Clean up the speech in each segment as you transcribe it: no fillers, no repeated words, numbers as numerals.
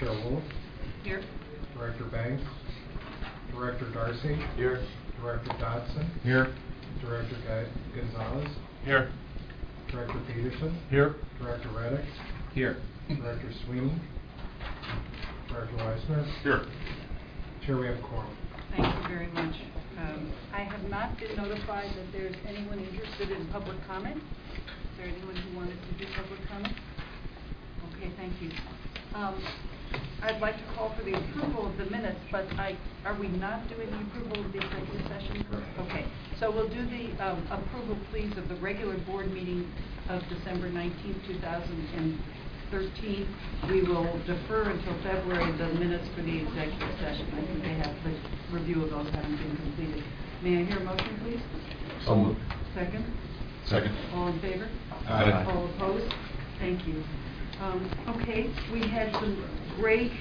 Chair Wolf. Here. Director Banks. Director Darcy. Here. Director Dodson. Here. Director Gonzalez. Here. Director Peterson. Here. Director Reddick. Here. Director Sweeney. Director Weissner. Here. Chair, we have a quorum. Thank you very much. I have not been notified that there's anyone interested in public comment. Is there anyone who wanted to do public comment? Okay, thank you. I'd like to call for the approval of the minutes, but are we not doing the approval of the executive session? Okay, so we'll do the approval, please, of the regular board meeting of December 19th, 2013. We will defer until February the minutes for the executive session. I think they have the review of those having been completed. May I hear a motion, please? So moved. Second? Second. All in favor? Aye. All opposed? Thank you. Okay, we had some great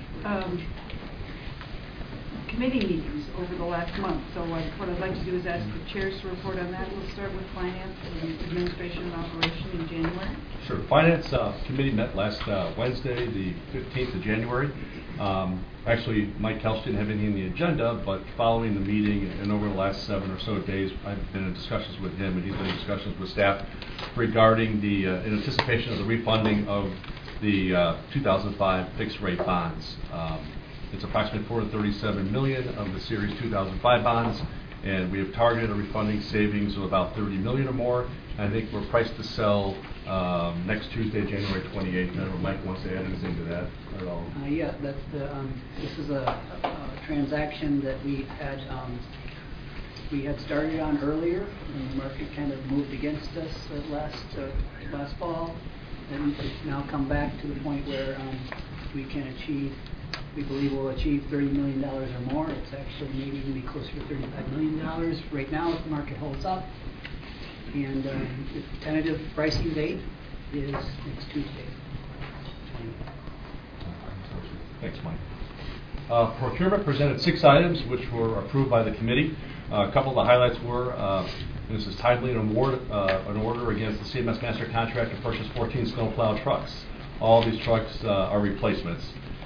committee meetings over the last month. So what I'd like to do is ask the chairs to report on that. We'll start with Finance and Administration and Operation in January. Sure. Finance Committee met last Wednesday, the 15th of January. Actually, Mike Kelch didn't have anything on the agenda, but following the meeting and over the last 7 or so days, I've been in discussions with him, and he's been in discussions with staff regarding the in anticipation of the refunding of the 2005 fixed-rate bonds. It's approximately $437 million of the Series 2005 bonds, and we have targeted a refunding savings of about $30 million or more. I think we're priced to sell next Tuesday, January 28th. I don't know if Mike wants to add anything to that at all. Yeah, that's the. This is a transaction that we had started on earlier, and the market kind of moved against us last fall, and it's now come back to the point where we believe we'll achieve $30 million or more. It's actually maybe going to be closer to $35 million right now if the market holds up. And the tentative pricing date is next Tuesday. Thanks, Mike. Procurement presented 6 items which were approved by the committee. A couple of the highlights were, this is timely an order against the CMS Master Contract to purchase 14 snowplow trucks. All these trucks are replacements.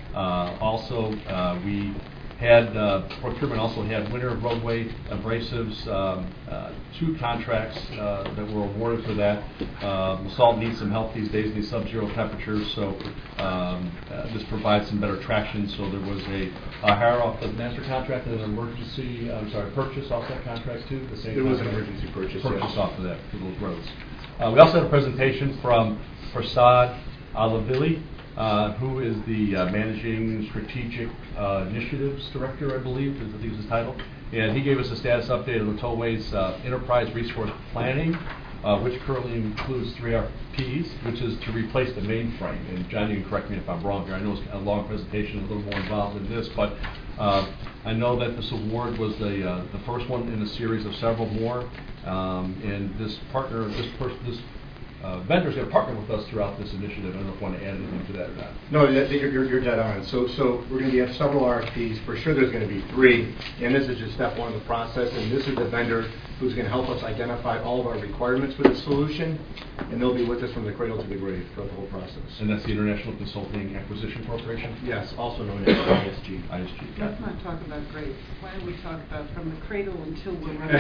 Procurement also had winter roadway abrasives, 2 contracts that were awarded for that. The salt needs some help these days in these sub-zero temperatures, so this provides some better traction. So there was a hire off the master contract and an purchase off that contract too. There was an emergency purchase off of that for those roads. We also had a presentation from Prasad Alavili, who is the Managing Strategic Initiatives Director, I believe is his title. And he gave us a status update of the Tollway's Enterprise Resource Planning, which currently includes 3 RFPs, which is to replace the mainframe. And John, you can correct me if I'm wrong here. I know it's a long presentation, a little more involved in this, but I know that this award was the first one in a series of several more. And this vendors have partnered with us throughout this initiative. I don't know if you want to add anything to that or not. No, you're dead on. So we're going to have several RFPs. For sure there's going to be 3, and this is just step 1 of the process. And this is the vendor who's going to help us identify all of our requirements for the solution, and they'll be with us from the cradle to the grave throughout the whole process. And that's the International Consulting Acquisition Corporation? Yes, also known as ISG. Let's not talk about grades. Why don't we talk about from the cradle until we're ready?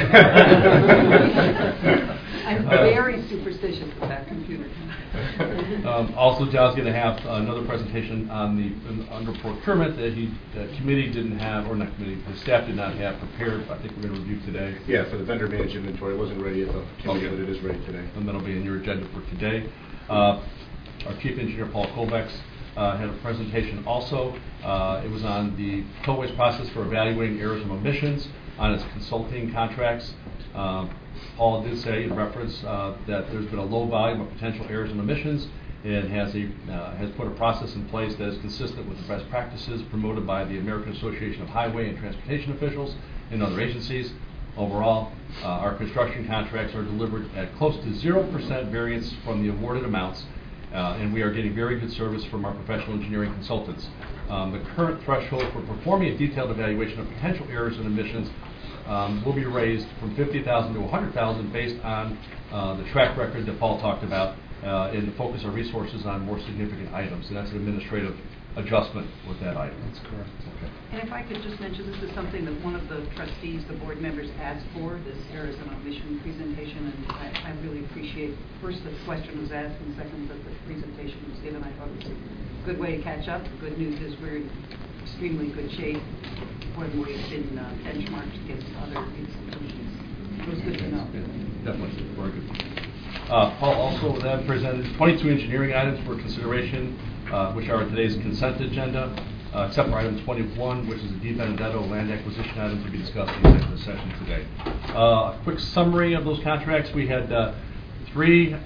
I'm very superstitious with that computer. Also, John's going to have another presentation on under procurement that the committee didn't have, or not committee, the staff did not have prepared. I think we're going to review today. Yeah, for the vendor managed inventory. It wasn't ready at the committee, but it is ready today. And that'll be in your agenda for today. Our Chief Engineer, Paul Kovacs, had a presentation also. It was on the Tollway's process for evaluating errors and omissions on its consulting contracts. Paul did say in reference that there's been a low volume of potential errors and omissions, and has put a process in place that is consistent with the best practices promoted by the American Association of Highway and Transportation Officials and other agencies. Overall, our construction contracts are delivered at close to 0% variance from the awarded amounts, and we are getting very good service from our professional engineering consultants. The current threshold for performing a detailed evaluation of potential errors and omissions will be raised from $50,000 to $100,000 based on the track record that Paul talked about, and to focus our resources on more significant items. And that's an administrative adjustment with that item. That's correct. Okay. And if I could just mention, this is something that one of the trustees, the board members asked for, this errors and omission presentation, and I really appreciate, first, that the question was asked, and second, that the presentation was given. I thought it was a good way to catch up. The good news is we're in extremely good shape when we've been benchmarked against other institutions. It was good to know. Definitely, very good. Paul also then presented 22 engineering items for consideration, which are today's consent agenda, except for item 21, which is a De Benedetto land acquisition item to be discussed in the executive session today. A quick summary of those contracts. We had three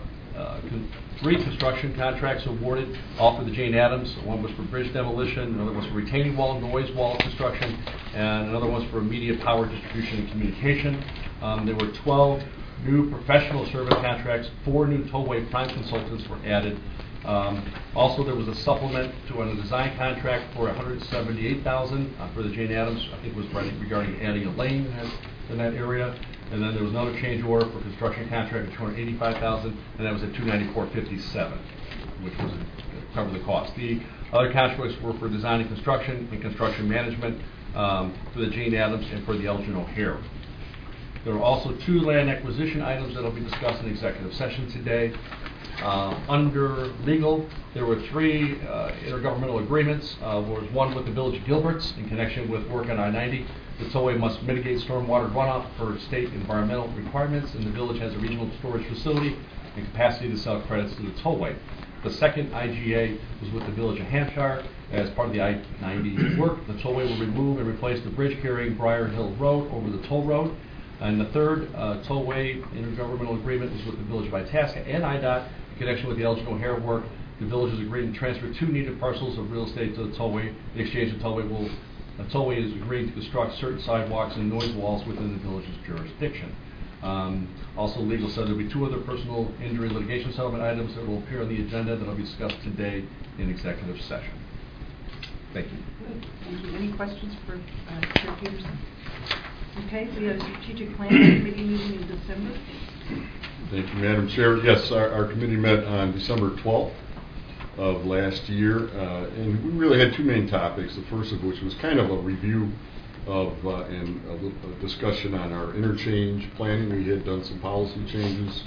construction contracts awarded, all for the Jane Addams. One was for bridge demolition, another was for retaining wall and noise wall construction, and another was for immediate power distribution and communication. There were 12 new professional service contracts. 4 new tollway prime consultants were added. Also, there was a supplement to a design contract for $178,000 for the Jane Addams. I think it was regarding adding a lane in that area. And then there was another change order for construction contract of $285,000, and that was at $294.57, which was to cover the cost. The other contracts were for design and construction management for the Jane Addams and for the Elgin O'Hare. There are also 2 land acquisition items that will be discussed in executive session today. Under legal, there were 3 intergovernmental agreements. There was one with the Village of Gilbert's in connection with work on I-90. The tollway must mitigate stormwater runoff for state environmental requirements, and the village has a regional storage facility and capacity to sell credits to the tollway. The second IGA was with the Village of Hampshire. As part of the I-90 work, the tollway will remove and replace the bridge carrying Briar Hill Road over the toll road. And the third tollway intergovernmental agreement was with the Village of Itasca and IDOT in connection with the Elgin O'Hare work. The village has agreed to transfer 2 needed parcels of real estate to the tollway. In exchange, the tollway is agreed to construct certain sidewalks and noise walls within the village's jurisdiction. Also, legal said there will be 2 other personal injury litigation settlement items that will appear on the agenda that will be discussed today in executive session. Thank you. Good. Thank you. Any questions for Chair Peterson? Okay, we have a strategic planning committee meeting in December. Thank you, Madam Chair. Yes, our committee met on December 12th of last year, and we really had 2 main topics, the first of which was kind of a review of and a discussion on our interchange planning. We had done some policy changes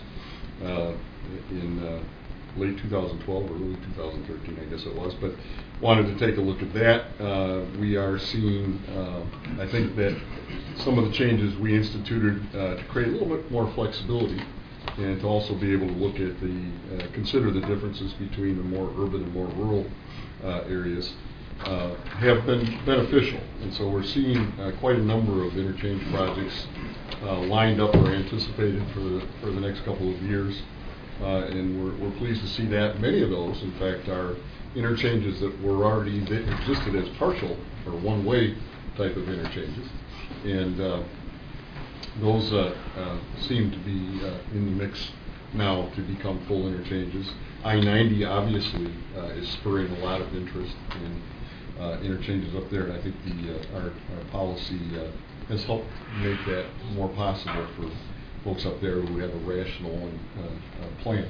in late 2012 or early 2013, I guess it was, but wanted to take a look at that. We are seeing, I think that some of the changes we instituted to create a little bit more flexibility and to also be able to look at consider the differences between the more urban and more rural areas have been beneficial. And so we're seeing quite a number of interchange projects lined up or anticipated for the next couple of years. And we're pleased to see that many of those, in fact, are interchanges that existed as partial or one-way type of interchanges, and those seem to be in the mix now to become full interchanges. I-90 obviously is spurring a lot of interest in interchanges up there, and I think our policy has helped make that more possible for folks up there who have a rational plan.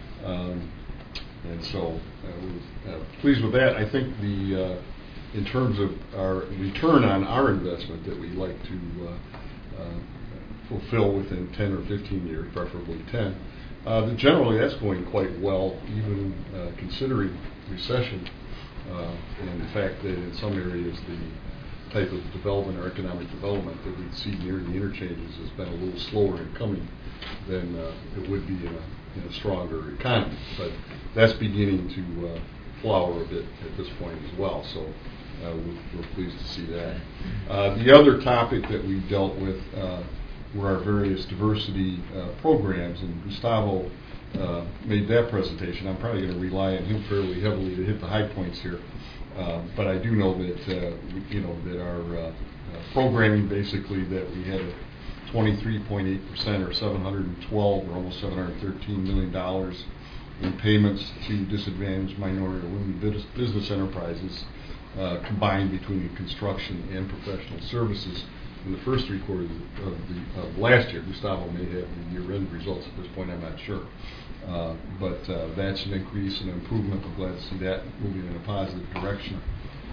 And so we're pleased with that. I think in terms of our return on our investment that we like to fulfill within 10 or 15 years, preferably 10, generally that's going quite well, even considering recession, and the fact that in some areas the type of development or economic development that we see near the interchanges has been a little slower in coming than it would be in a stronger economy. But that's beginning to flower a bit at this point as well, so we're pleased to see that. The other topic that we dealt with were our various diversity programs, and Gustavo made that presentation. I'm probably going to rely on him fairly heavily to hit the high points here. But I do know that that our programming, basically, that we had a 23.8% or 712 or almost $713 million in payments to disadvantaged minority or women business enterprises combined between construction and professional services. in the first 3 quarters of last year. Gustavo may have the year-end results at this point, I'm not sure. But that's an increase and improvement. I'm glad to see that moving in a positive direction.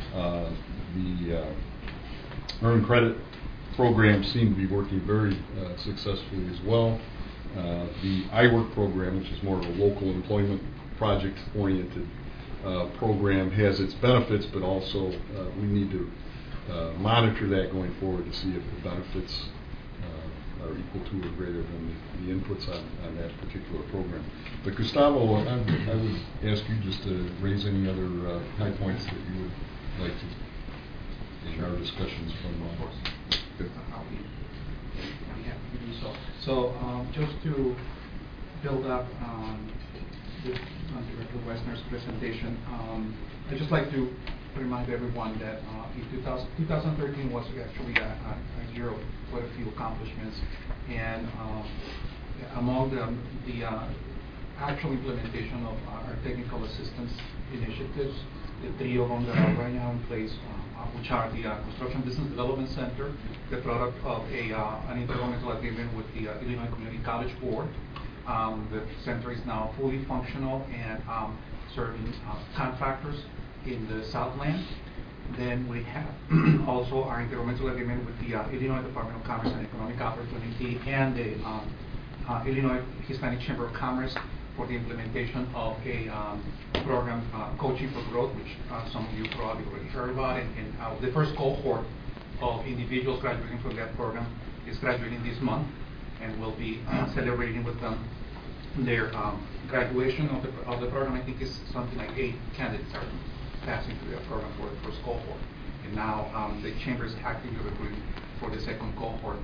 The earned credit program seemed to be working very successfully as well. The iWork program, which is more of a local employment project-oriented program, has its benefits, but also we need to monitor that going forward to see if the benefits are equal to or greater than the inputs on that particular program. But Gustavo, I would ask you just to raise any other high points that you would like to in our discussions from good. I'll be happy to do so. So just to build up on Director Wessner's presentation, I'd just like to remind everyone that in 2013 was actually a year of quite a few accomplishments, and among the actual implementation of our technical assistance initiatives, the 3 of them that are right now in place, which are the Construction Business Development Center, the product of an intergovernmental agreement with the Illinois Community College Board. The center is now fully functional and serving contractors in the Southland. Then we have also our intergovernmental agreement with the Illinois Department of Commerce and Economic Opportunity and the Illinois Hispanic Chamber of Commerce for the implementation of a program, Coaching for Growth, which some of you probably already heard about. And the first cohort of individuals graduating from that program is graduating this month, and we'll be celebrating with them their graduation of the program. I think it's something like 8 candidates are passing through that program for the first cohort. And now the Chamber is actively recruiting for the second cohort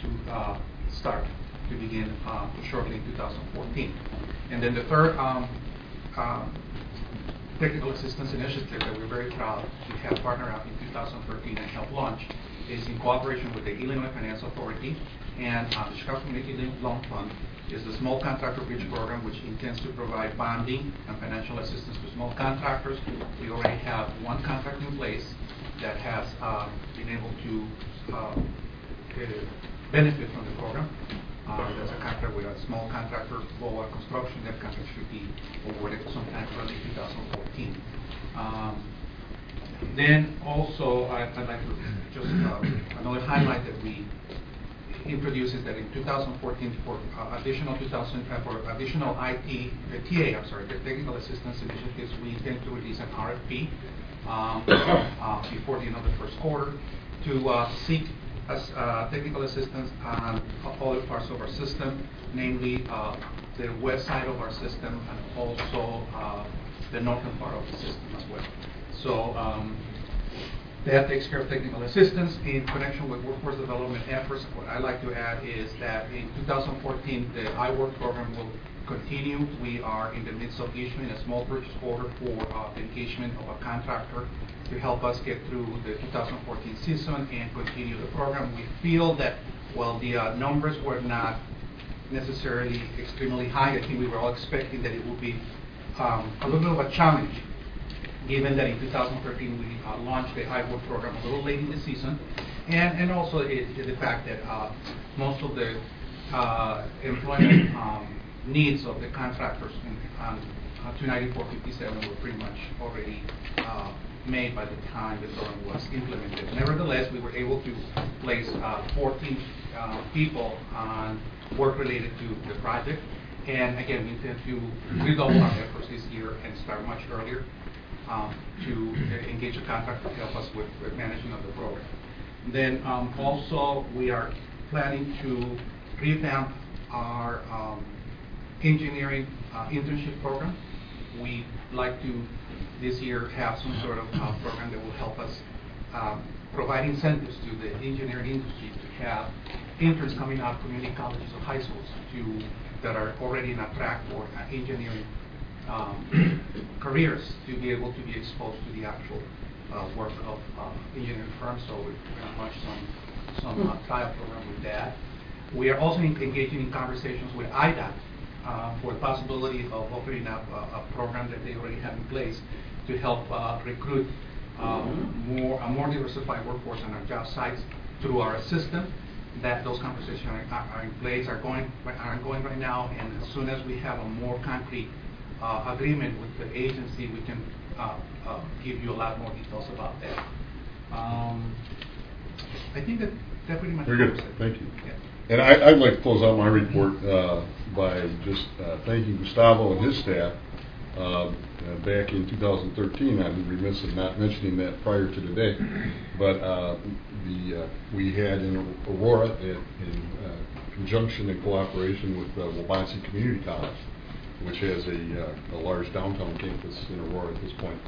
to begin shortly in 2014. And then the third technical assistance initiative that we're very proud to have partnered up in 2013 and help launch is in cooperation with the Illinois Finance Authority and the Chicago Community Loan Fund, is the Small Contractor Bridge Program, which intends to provide bonding and financial assistance to small contractors. We already have 1 contract in place that has been able to benefit from the program. There's a contract with a small contractor, Boa Construction. That contract should be awarded sometime early 2014. Then also, I'd like to just another highlight that we introduced is that in 2014 for additional the technical assistance initiatives, we intend to release an RFP before the end of the first quarter to seek technical assistance on other parts of our system, namely the west side of our system and also the northern part of the system as well. So that takes care of technical assistance in connection with workforce development efforts. What I'd like to add is that in 2014, the iWork program will continue. We are in the midst of issuing a small purchase order for the engagement of a contractor to help us get through the 2014 season and continue the program. We feel that while the numbers were not necessarily extremely high, I think we were all expecting that it would be a little bit of a challenge, given that in 2013 we launched the iWork program a little late in the season, and also the fact that most of the employment needs of the contractors on 29457 were pretty much already made by the time the program was implemented. Nevertheless, we were able to place 14 people on work related to the project, and again, we intend to redouble our efforts this year and start much earlier to engage a contractor to help us with managing of the program. Then also we are planning to revamp our engineering internship program. We'd like to this year have some sort of program that will help us provide incentives to the engineering industry to have interns coming out of community colleges or high schools that are already in a track for engineering careers to be able to be exposed to the actual work of engineering firms. So we're going to launch some trial program with that. We are also engaging in conversations with IDOT for the possibility of opening up a program that they already have in place to help recruit a more diversified workforce on our job sites. through our system. That those conversations are in place, are going right now, and as soon as we have a more concrete agreement with the agency, we can give you a lot more details about that. I think that pretty much Very good, covers it. thank you. Yeah. And I'd like to close out my report by just thanking Gustavo and his staff. Back in 2013, I'm remiss in not mentioning that prior to today, but we had in Aurora, in conjunction and cooperation with Waubonsie Community College, which has a large downtown campus in Aurora at this point,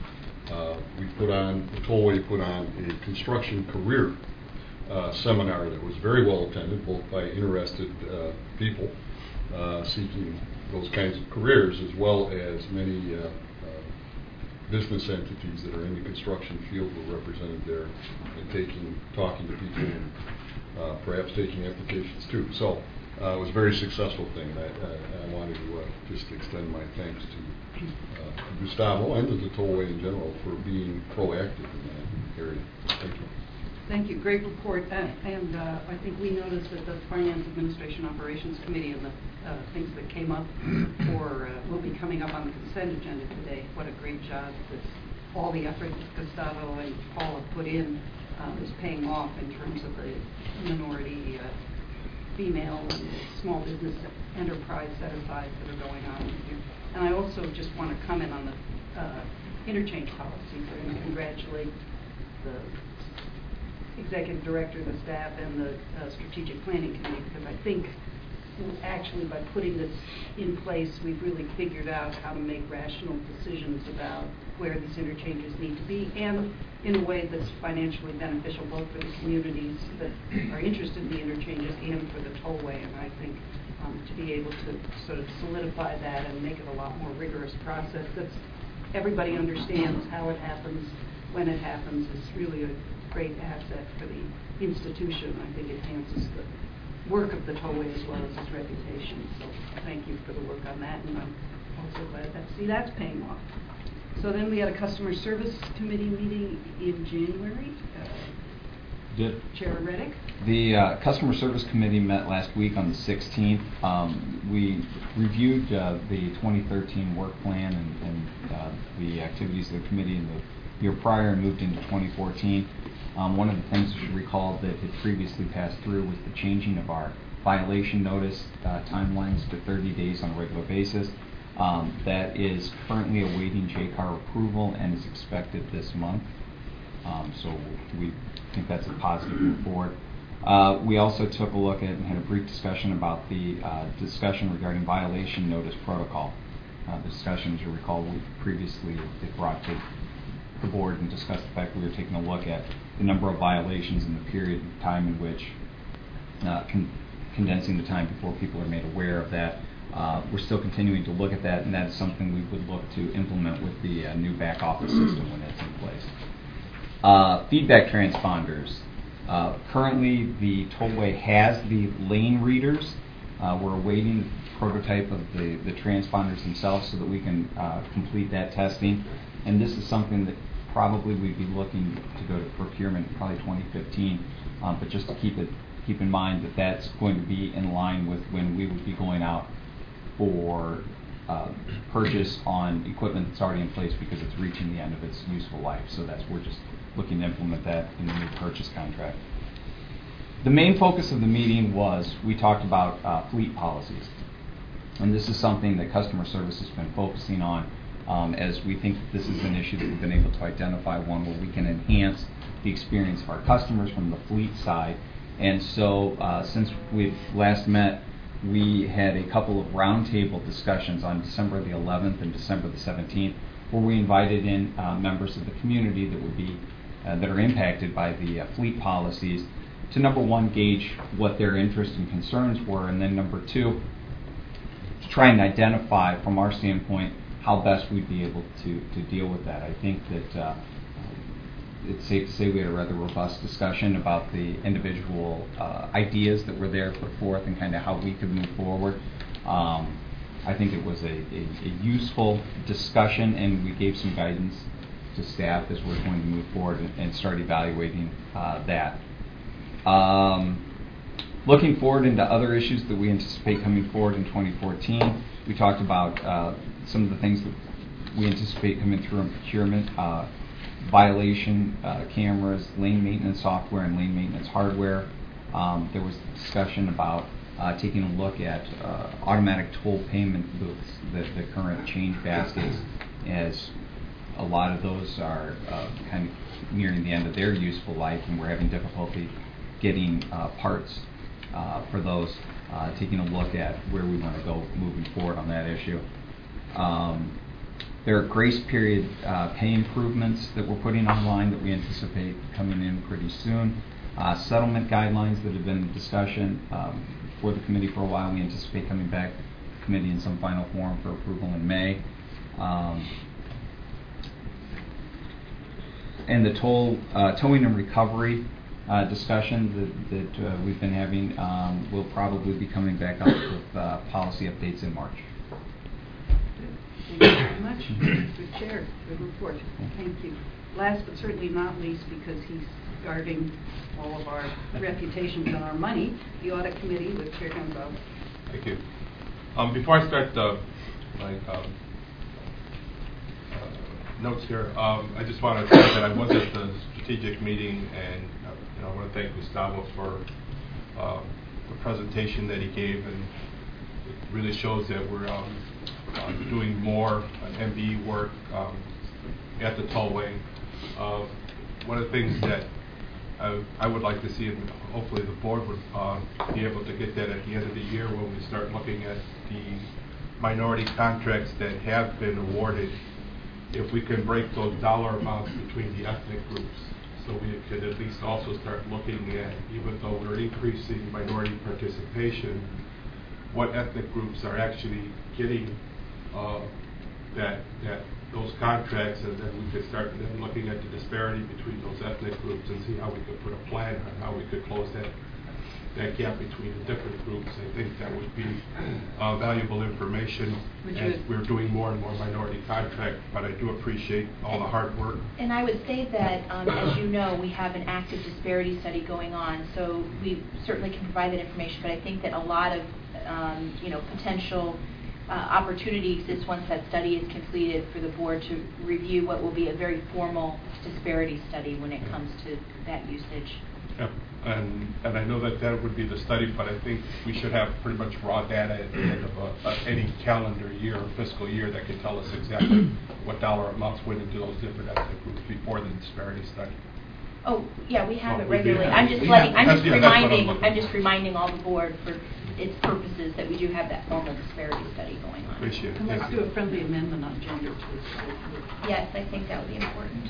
the Tollway put on a construction career seminar that was very well attended, both by interested people seeking those kinds of careers, as well as many business entities that are in the construction field were represented there, and talking to people, and perhaps taking applications too. So it was a very successful thing, and I wanted to just extend my thanks to Gustavo and to the Tollway in general for being proactive in that area. Thank you. Thank you. Great report. And I think we noticed that the Finance Administration Operations Committee and the things that came up will be coming up on the consent agenda today. What a great job that all the effort that Gustavo and Paul have put in is paying off in terms of the minority, female, and small business enterprise set-asides that are going on here. And I also just want to comment on the interchange policies and congratulate the executive director, the staff, and the strategic planning committee, because I think actually by putting this in place, we've really figured out how to make rational decisions about where these interchanges need to be, and in a way that's financially beneficial both for the communities that are interested in the interchanges and for the tollway. And I think to be able to sort of solidify that and make it a lot more rigorous process that's everybody understands how it happens, when it happens, is really a great asset for the institution. I think it enhances the work of the tollway as well as its reputation. So thank you for the work on that, and I'm also glad that's paying off. So then we had a customer service committee meeting in January. Chair Reddick. The customer service committee met last week on the 16th. We reviewed the 2013 work plan and the activities of the committee in the year prior and moved into 2014. One of the things you should recall that had previously passed through was the changing of our violation notice timelines to 30 days on a regular basis. That is currently awaiting JCAR approval and is expected this month. So we think that's a positive move forward. We also took a look at and had a brief discussion about the discussion regarding violation notice protocol. The discussion, as you recall, we previously brought to the board and discussed the fact that we were taking a look at the number of violations in the period of time in which condensing the time before people are made aware of that. We're still continuing to look at that, and that is something we would look to implement with the new back office system when it's in place. Feedback transponders. Currently, the tollway has the lane readers. We're awaiting the prototype of the transponders themselves so that we can complete that testing. And this is something that probably we'd be looking to go to procurement in probably 2015. But just to keep in mind that that's going to be in line with when we would be going out for purchase on equipment that's already in place because it's reaching the end of its useful life. So we're just looking to implement that in the new purchase contract. The main focus of the meeting was we talked about fleet policies. And this is something that customer service has been focusing on as we think that this is an issue that we've been able to identify, one where we can enhance the experience of our customers from the fleet side. And so since we've last met, we had a couple of roundtable discussions on December the 11th and December the 17th, where we invited in members of the community that would be that are impacted by the fleet policies to, number one, gauge what their interests and concerns were, and then number two, to try and identify from our standpoint how best we'd be able to deal with that. I think that it's safe to say we had a rather robust discussion about the individual ideas that were there put forth and kind of how we could move forward. I think it was a useful discussion, and we gave some guidance to staff as we're going to move forward and start evaluating that. Looking forward into other issues that we anticipate coming forward in 2014, we talked about some of the things that we anticipate coming through in procurement, violation cameras, lane maintenance software, and lane maintenance hardware. There was discussion about taking a look at automatic toll payment booths, the current change baskets, as a lot of those are kind of nearing the end of their useful life, and we're having difficulty getting parts for those. Taking a look at where we want to go moving forward on that issue. There are grace period pay improvements that we're putting online that we anticipate coming in pretty soon. Settlement guidelines that have been in discussion for the committee for a while. We anticipate coming back to the committee in some final form for approval in May. And the towing and recovery discussion that we've been having will probably be coming back up with policy updates in March. Thank you very much. Good chair, good report. Thank you. Last but certainly not least, because he's guarding all of our reputations and our money, the audit committee with Chair Gunbo. Thank you. Before I start my notes here, I just want to say that I was at the strategic meeting, and I want to thank Gustavo for the presentation that he gave, and it really shows that we're doing more MBE work at the tollway. One of the things that I would like to see, and hopefully the board would be able to get that at the end of the year when we start looking at the minority contracts that have been awarded, if we can break those dollar amounts between the ethnic groups, so we could at least also start looking at, even though we're increasing minority participation, what ethnic groups are actually getting those contracts, and then we could start then looking at the disparity between those ethnic groups and see how we could put a plan on how we could close that gap between the different groups. I think that would be valuable information as we're doing more and more minority contract, but I do appreciate all the hard work. And I would say that, as you know, we have an active disparity study going on, so we certainly can provide that information, but I think that a lot of potential opportunity exists once that study is completed for the board to review what will be a very formal disparity study when it comes to that usage. Yeah. And I know that would be the study, but I think we should have pretty much raw data at the end of any calendar year or fiscal year that could tell us exactly what dollar amounts went into those different ethnic groups before the disparity study. Oh, yeah, we have Well, it we regularly. have- I'm just we have- I'm just that's what I'm reminding looking I'm for. just reminding all the board for its purposes that we do have that formal disparity study going on. Appreciate it. And let's Thank do you. a friendly amendment on gender too. Yes, I think that would be important.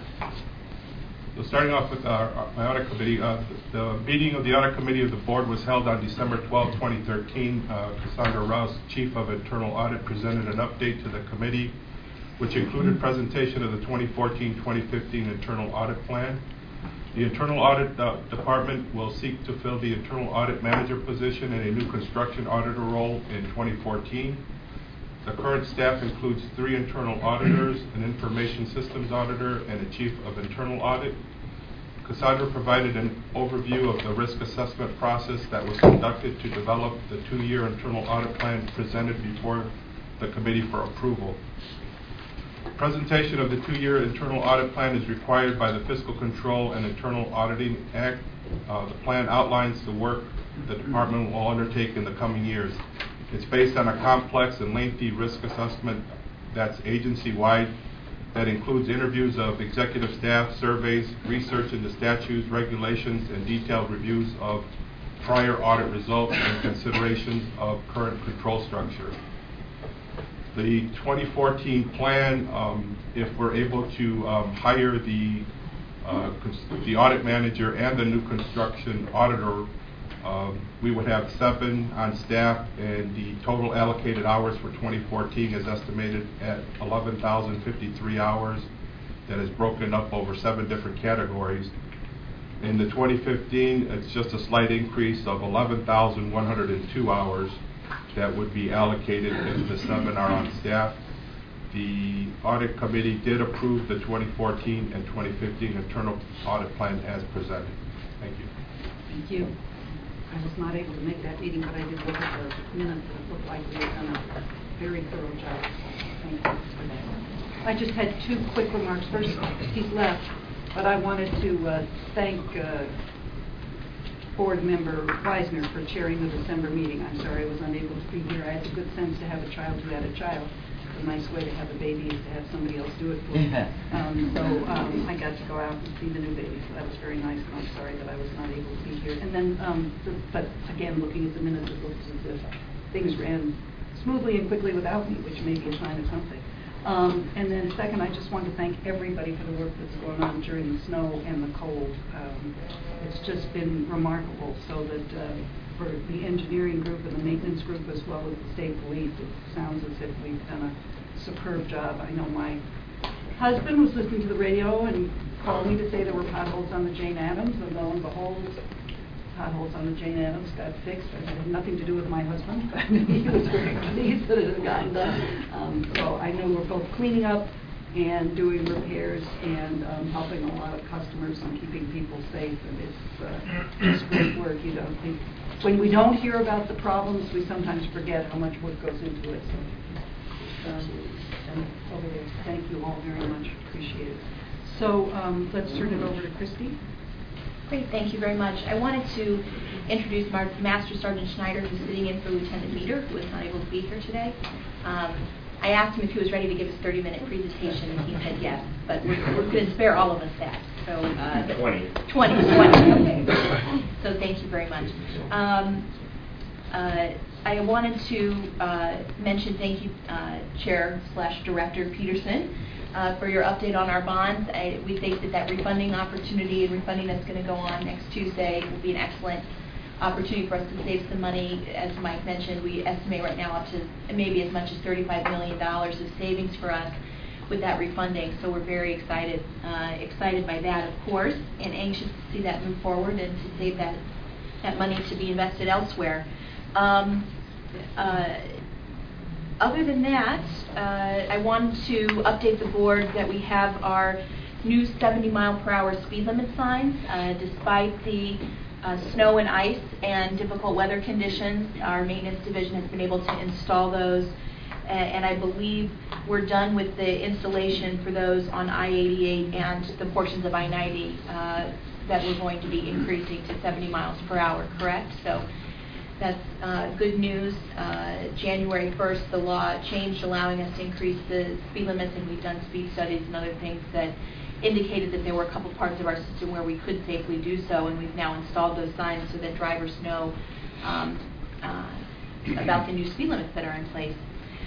So starting off with my audit committee, the meeting of the audit committee of the board was held on December 12, 2013. Cassandra Rouse, Chief of Internal Audit, presented an update to the committee, which included presentation of the 2014-2015 Internal Audit Plan. The Internal Audit Department will seek to fill the Internal Audit Manager position in a new construction auditor role in 2014. The current staff includes 3 internal auditors, an information systems auditor, and a chief of internal audit. Cassandra provided an overview of the risk assessment process that was conducted to develop the 2-year internal audit plan presented before the committee for approval. Presentation of the 2-year internal audit plan is required by the Fiscal Control and Internal Auditing Act. The plan outlines the work the department will undertake in the coming years. It's based on a complex and lengthy risk assessment that's agency-wide, that includes interviews of executive staff, surveys, research into statutes, regulations, and detailed reviews of prior audit results and considerations of current control structure. The 2014 plan, if we're able to hire the audit manager and the new construction auditor, we would have 7 on staff, and the total allocated hours for 2014 is estimated at 11,053 hours. That is broken up over 7 different categories. In the 2015, it's just a slight increase of 11,102 hours that would be allocated if the 7 are on staff. The audit committee did approve the 2014 and 2015 internal audit plan as presented. Thank you. Thank you. I was not able to make that meeting, but I did look at the minutes, and it looked like we had done a very thorough job. Thank you for that. I just had 2 quick remarks. First, he's left, but I wanted to thank Board Member Weisner for chairing the December meeting. I'm sorry I was unable to be here. I had the good sense to have a child who had a child. A nice way to have a baby is to have somebody else do it for you. I got to go out and see the new baby, so that was very nice, and I'm sorry that I was not able to be here. And then, but again, looking at the minutes, it looks as if things ran smoothly and quickly without me, which may be a sign of something. And then second, I just want to thank everybody for the work that's going on during the snow and the cold. It's just been remarkable, so that for the engineering group and the maintenance group as well as the state police, it sounds as if we've done a superb job. I know my husband was listening to the radio and called me to say there were potholes on the Jane Addams, and lo and behold, potholes on the Jane Addams got fixed. It had nothing to do with my husband, but he was very pleased that it had gotten done. So I know we're both cleaning up and doing repairs and helping a lot of customers and keeping people safe, and it's great work. You don't think, when we don't hear about the problems, we sometimes forget how much work goes into it. So, and over there, thank you all very much. Appreciate it. So let's turn it over to Christy. Great, thank you very much. I wanted to introduce Master Sergeant Schneider, who's sitting in for Lieutenant Meter, who is not able to be here today. I asked him if he was ready to give his 30-minute presentation, and he said yes, but we're going to spare all of us that. So 20, okay. So thank you very much. I wanted to mention thank you, Chair/Director Peterson, for your update on our bonds. We think that refunding opportunity and refunding that's going to go on next Tuesday will be an excellent opportunity for us to save some money. As Mike mentioned, we estimate right now up to maybe as much as $35 million of savings for us with that refunding. So we're very excited by that, of course, and anxious to see that move forward and to save that money to be invested elsewhere. Other than that, I wanted to update the board that we have our new 70-mile-per-hour speed limit signs. Despite the snow and ice and difficult weather conditions, our maintenance division has been able to install those, and I believe we're done with the installation for those on I-88 and the portions of I-90 that we're going to be increasing to 70 miles per hour, correct? So that's good news. January 1st, the law changed, allowing us to increase the speed limits, and we've done speed studies and other things that indicated that there were a couple parts of our system where we could safely do so, and we've now installed those signs so that drivers know about the new speed limits that are in place.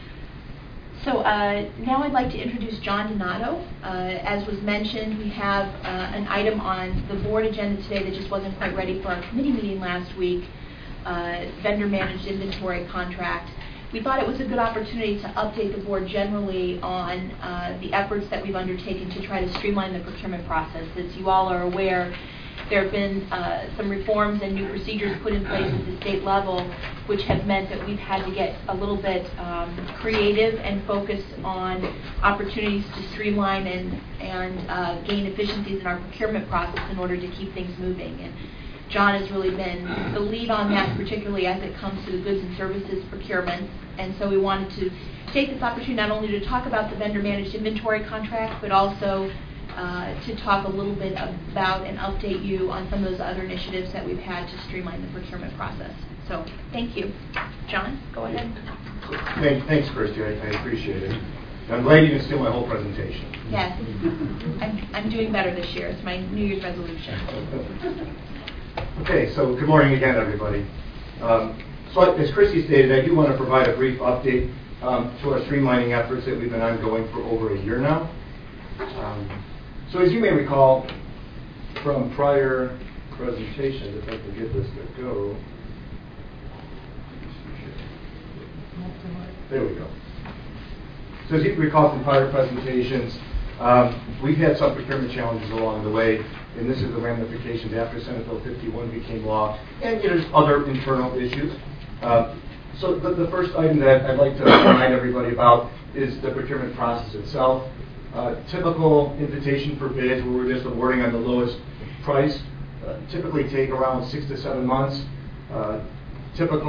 So now I'd like to introduce John Donato. As was mentioned, we have an item on the board agenda today that just wasn't quite ready for our committee meeting last week, vendor-managed inventory contract. We thought it was a good opportunity to update the board generally on the efforts that we've undertaken to try to streamline the procurement process. As you all are aware, there have been some reforms and new procedures put in place at the state level, which have meant that we've had to get a little bit creative and focus on opportunities to streamline and gain efficiencies in our procurement process in order to keep things moving. And John has really been the lead on that, particularly as it comes to the goods and services procurement. And so we wanted to take this opportunity not only to talk about the vendor-managed inventory contract, but also to talk a little bit about and update you on some of those other initiatives that we've had to streamline the procurement process. So thank you. John, go ahead. Thanks, Christy. I appreciate it. I'm glad you didn't steal my whole presentation. Yes. I'm doing better this year. It's my New Year's resolution. Okay, so good morning again, everybody. So as Christy stated, I do want to provide a brief update to our streamlining efforts that we've been ongoing for over a year now. So as you may recall from prior presentations, if I can get this to go. There we go. So as you recall from prior presentations, we've had some procurement challenges along the way, and this is the ramifications after Senate Bill 51 became law, and there's other internal issues. So the first item that I'd like to remind everybody about is the procurement process itself. Typical invitation for bids where we're just awarding on the lowest price. typically take around 6 to 7 months. Typical